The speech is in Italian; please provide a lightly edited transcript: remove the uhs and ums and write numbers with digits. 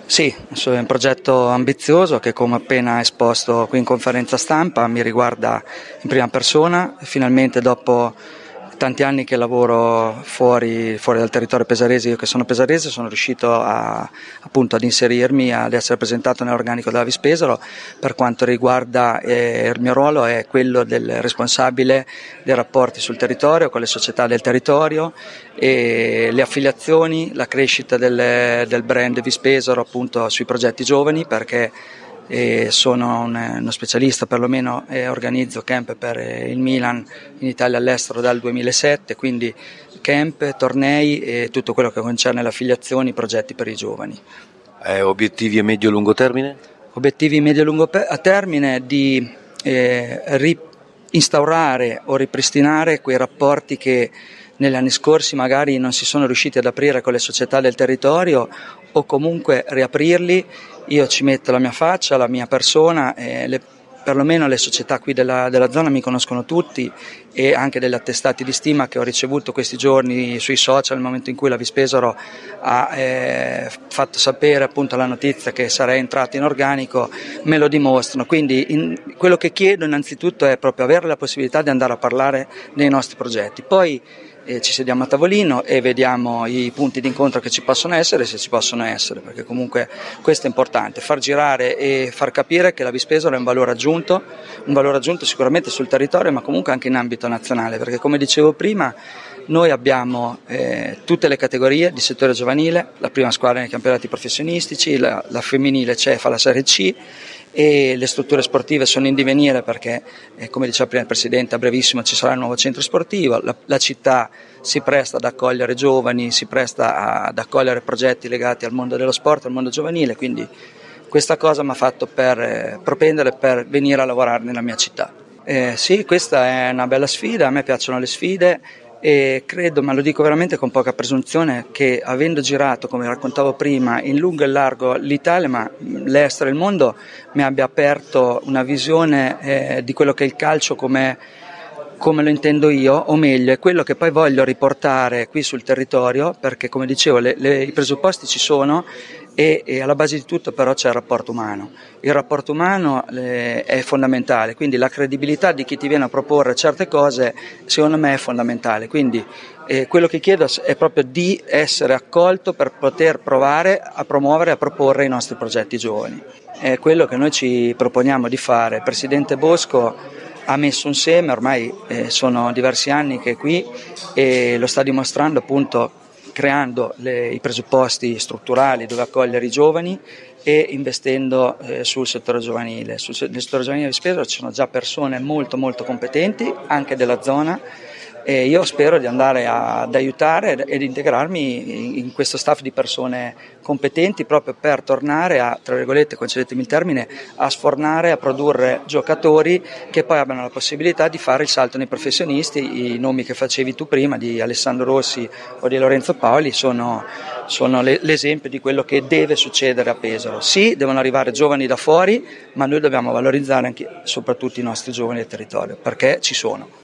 Sì, è un progetto ambizioso che, come appena esposto qui in conferenza stampa, mi riguarda in prima persona. Finalmente, dopo tanti anni che lavoro fuori dal territorio pesarese, io che sono pesarese, sono riuscito appunto ad inserirmi, ad essere presentato nell'organico della Vispesaro. Per quanto riguarda il mio ruolo è quello del responsabile dei rapporti sul territorio con le società del territorio e le affiliazioni, la crescita del brand Vispesaro appunto sui progetti giovani, perché sono uno specialista, perlomeno organizzo camp per il Milan in Italia e all'estero dal 2007, quindi camp, tornei e tutto quello che concerne le affiliazioni, progetti per i giovani. Obiettivi a medio-lungo termine? Obiettivi medio-lungo termine di instaurare o ripristinare quei rapporti che negli anni scorsi magari non si sono riusciti ad aprire con le società del territorio, o comunque riaprirli. Io ci metto la mia faccia, la mia persona, perlomeno le società qui della zona mi conoscono tutti, e anche degli attestati di stima che ho ricevuto questi giorni sui social nel momento in cui la Vispesaro ha fatto sapere appunto la notizia che sarei entrato in organico, me lo dimostrano. Quindi quello che chiedo innanzitutto è proprio avere la possibilità di andare a parlare dei nostri progetti. Poi ci sediamo a tavolino e vediamo i punti d'incontro che ci possono essere, se ci possono essere, perché comunque questo è importante, far girare e far capire che la Vispesaro è un valore aggiunto sicuramente sul territorio, ma comunque anche in ambito nazionale, perché come dicevo prima noi abbiamo tutte le categorie di settore giovanile, la prima squadra nei campionati professionistici, la femminile fa la Serie C, e le strutture sportive sono in divenire perché, come diceva prima il Presidente, a brevissimo ci sarà il nuovo centro sportivo, la città si presta ad accogliere giovani, si presta ad accogliere progetti legati al mondo dello sport, al mondo giovanile, quindi questa cosa mi ha fatto propendere per venire a lavorare nella mia città. Sì, questa è una bella sfida, a me piacciono le sfide, e credo, ma lo dico veramente con poca presunzione, che avendo girato, come raccontavo prima, in lungo e largo l'Italia, ma l'estero e il mondo, mi abbia aperto una visione di quello che è il calcio come lo intendo io, o meglio è quello che poi voglio riportare qui sul territorio, perché come dicevo i presupposti ci sono, e alla base di tutto però c'è il rapporto umano. Il rapporto umano è fondamentale, quindi la credibilità di chi ti viene a proporre certe cose secondo me è fondamentale, quindi quello che chiedo è proprio di essere accolto per poter provare a promuovere e a proporre i nostri progetti giovani. È quello che noi ci proponiamo di fare. Il Presidente Bosco ha messo un seme, ormai sono diversi anni che è qui e lo sta dimostrando appunto creando i presupposti strutturali dove accogliere i giovani e investendo sul settore giovanile. Nel settore giovanile di Vispesaro ci sono già persone molto molto competenti anche della zona, e io spero di andare ad aiutare ed integrarmi in questo staff di persone competenti proprio per tornare a, tra virgolette, concedetemi il termine, a sfornare, a produrre giocatori che poi abbiano la possibilità di fare il salto nei professionisti. I nomi che facevi tu prima di Alessandro Rossi o di Lorenzo Paoli sono l'esempio di quello che deve succedere a Pesaro. Sì, devono arrivare giovani da fuori, ma noi dobbiamo valorizzare anche soprattutto i nostri giovani del territorio, perché ci sono.